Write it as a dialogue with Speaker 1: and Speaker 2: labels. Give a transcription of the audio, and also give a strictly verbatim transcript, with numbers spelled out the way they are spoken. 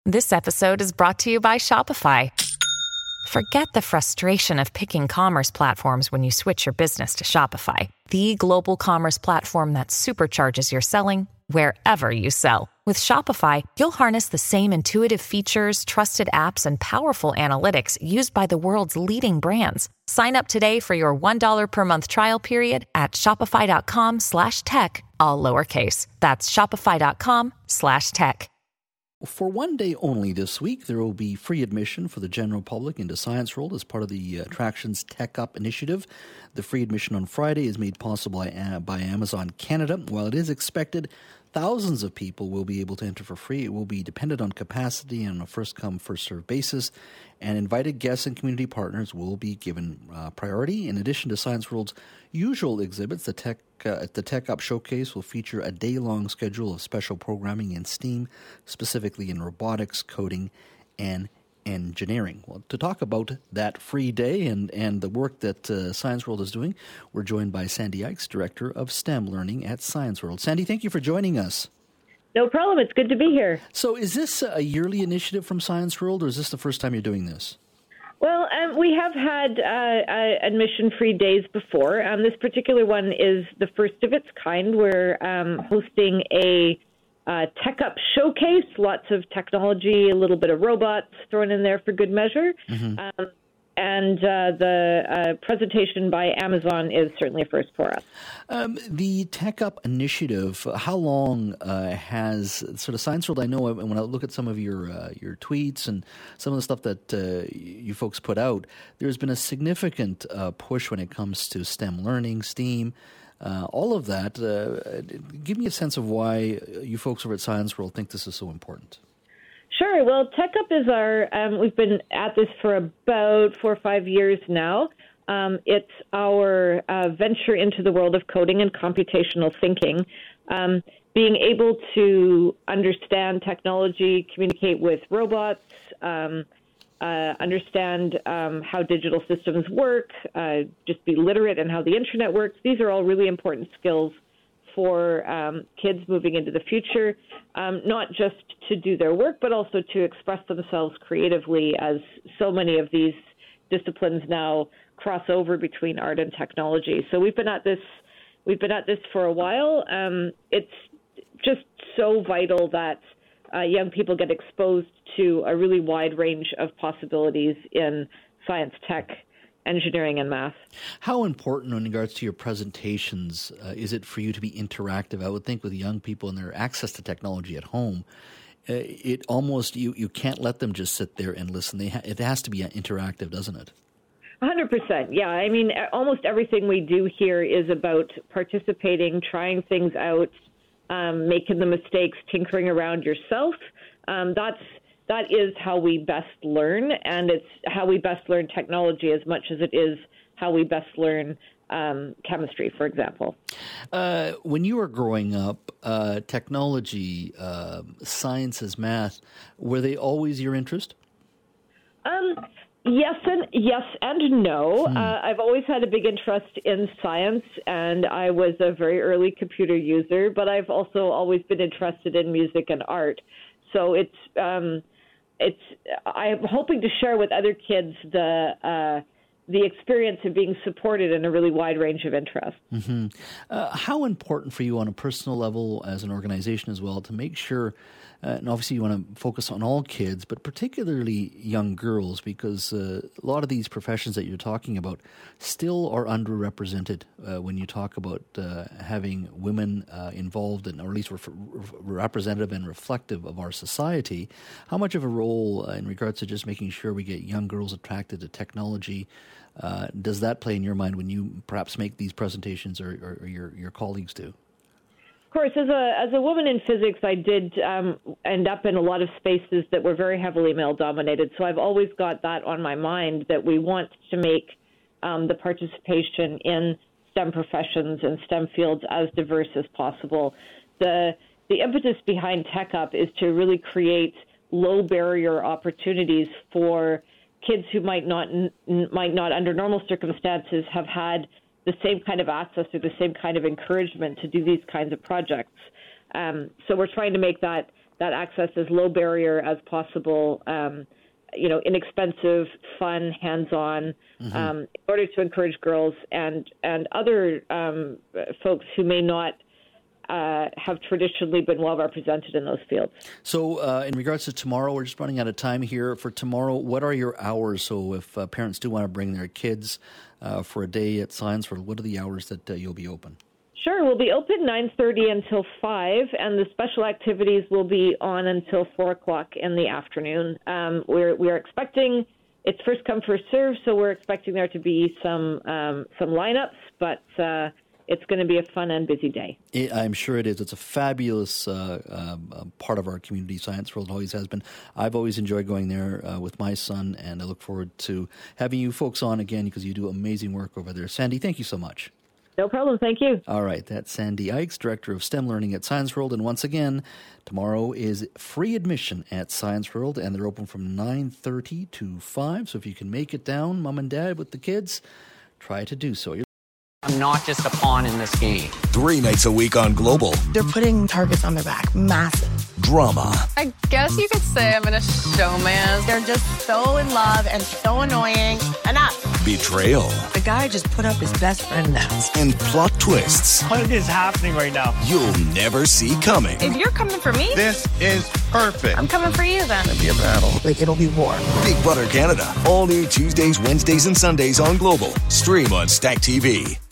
Speaker 1: This episode is brought to you by Shopify. Forget the frustration of picking commerce platforms when you switch your business to Shopify, the global commerce platform that supercharges your selling wherever you sell. With Shopify, you'll harness the same intuitive features, trusted apps, and powerful analytics used by the world's leading brands. Sign up today for your one dollar per month trial period at shopify.com slash tech, all lowercase. That's shopify.com slash tech.
Speaker 2: For one day only this week, there will be free admission for the general public into Science World as part of the Attractions Tech Up initiative. The free admission on Friday is made possible by, by Amazon Canada. While it is expected thousands of people will be able to enter for free, it will be dependent on capacity and on a first-come, first-served basis, and invited guests and community partners will be given uh, priority. In addition to Science World's usual exhibits, the Tech uh, the Tech Up Showcase will feature a day-long schedule of special programming in STEAM, specifically in robotics, coding, and engineering. Well, to talk about that free day and, and the work that uh, Science World is doing, we're joined by Sandy Ikes, Director of STEM Learning at Science World. Sandy, thank you for joining us.
Speaker 3: No problem. It's good to be here.
Speaker 2: So is this a yearly initiative from Science World, or is this the first time you're doing this?
Speaker 3: Well, um, we have had uh, uh, admission-free days before. Um, this particular one is the first of its kind. We're um, hosting a uh, Tech Up Showcase, lots of technology, a little bit of robots thrown in there for good measure. Mm-hmm. Um, and uh, the uh, presentation by Amazon is certainly a first for us.
Speaker 2: Um, the Tech Up initiative, how long uh, has sort of Science World? I know when I look at some of your uh, your tweets and some of the stuff that uh, you folks put out, there's been a significant uh, push when it comes to STEM learning, STEAM, uh, all of that. Uh, give me a sense of why you folks over at Science World think this is so important.
Speaker 3: Sure. Well, Tech Up is our, um, we've been at this for about four or five years now. Um, it's our uh, venture into the world of coding and computational thinking. Um, being able to understand technology, communicate with robots, um, uh, understand um, how digital systems work, uh, just be literate in how the internet works. These are all really important skills for um, kids moving into the future, um, not just to do their work, but also to express themselves creatively, as so many of these disciplines now cross over between art and technology. So we've been at this, we've been at this for a while. Um, it's just so vital that uh, young people get exposed to a really wide range of possibilities in science, tech, engineering, and math.
Speaker 2: How important in regards to your presentations uh, is it for you to be interactive? I would think with young people and their access to technology at home, uh, it almost, you, you can't let them just sit there and listen. They ha- it has to be interactive, doesn't it?
Speaker 3: one hundred percent. Yeah. I mean, almost everything we do here is about participating, trying things out, um, making the mistakes, tinkering around yourself. Um, that's That is how we best learn, and it's how we best learn technology as much as it is how we best learn um, chemistry, for example.
Speaker 2: Uh, when you were growing up, uh, technology, uh, sciences, math, were they always your interest?
Speaker 3: Um, yes and yes and no.
Speaker 2: Hmm.
Speaker 3: Uh, I've always had a big interest in science, and I was a very early computer user, but I've also always been interested in music and art. So it's um, it's I'm hoping to share with other kids the uh, the experience of being supported in a really wide range of interests.
Speaker 2: Mm-hmm. Uh, how important for you on a personal level as an organization as well to make sure, uh, and obviously you want to focus on all kids, but particularly young girls, because uh, a lot of these professions that you're talking about still are underrepresented uh, when you talk about uh, having women uh, involved in, or at least ref- representative and reflective of our society. How much of a role uh, in regards to just making sure we get young girls attracted to technology Uh, does that play in your mind when you perhaps make these presentations, or, or, or your, your colleagues do?
Speaker 3: Of course, as a as a woman in physics, I did um, end up in a lot of spaces that were very heavily male-dominated. So I've always got that on my mind, that we want to make um, the participation in STEM professions and STEM fields as diverse as possible. The the impetus behind Tech Up is to really create low barrier opportunities for kids who might not might not under normal circumstances have had the same kind of access or the same kind of encouragement to do these kinds of projects. Um, so we're trying to make that that access as low barrier as possible. Um, you know, inexpensive, fun, hands-on, mm-hmm. um, in order to encourage girls and and other um, folks who may not uh, have traditionally been well represented in those fields.
Speaker 2: So uh, in regards to tomorrow, we're just running out of time here. For tomorrow, what are your hours? So if uh, parents do want to bring their kids uh, for a day at Science World, what are the hours that uh, you'll be open?
Speaker 3: Sure. We'll be open nine thirty until five, and the special activities will be on until four o'clock in the afternoon. Um, we're, we are expecting, it's first come, first serve, so we're expecting there to be some um, some lineups, but uh, it's going to be a fun and busy day.
Speaker 2: It, I'm sure it is. It's a fabulous uh, uh, part of our community. Science World always has been. I've always enjoyed going there uh, with my son, and I look forward to having you folks on again because you do amazing work over there. Sandy, thank you so much.
Speaker 3: No problem. Thank you.
Speaker 2: All right. That's Sandy Ikes, Director of STEM Learning at Science World. And once again, tomorrow is free admission at Science World, and they're open from nine thirty to five. So if you can make it down, Mom and Dad, with the kids, try to do so. You're-
Speaker 4: I'm not just a pawn in this game.
Speaker 5: Three nights a week on Global.
Speaker 6: They're putting targets on their back. Massive.
Speaker 5: Drama.
Speaker 7: I guess you could say I'm in a showman.
Speaker 6: They're just so in love and so annoying. Enough.
Speaker 5: Betrayal.
Speaker 6: The guy just put up his best friend now.
Speaker 5: And plot twists.
Speaker 8: What is happening right now?
Speaker 5: You'll never see coming.
Speaker 7: If you're coming for me,
Speaker 8: This is perfect.
Speaker 7: I'm coming for you then.
Speaker 8: It'll be a battle.
Speaker 6: Like, it'll be war.
Speaker 5: Big Brother Canada. All new Tuesdays, Wednesdays, and Sundays on Global. Stream on Stack T V.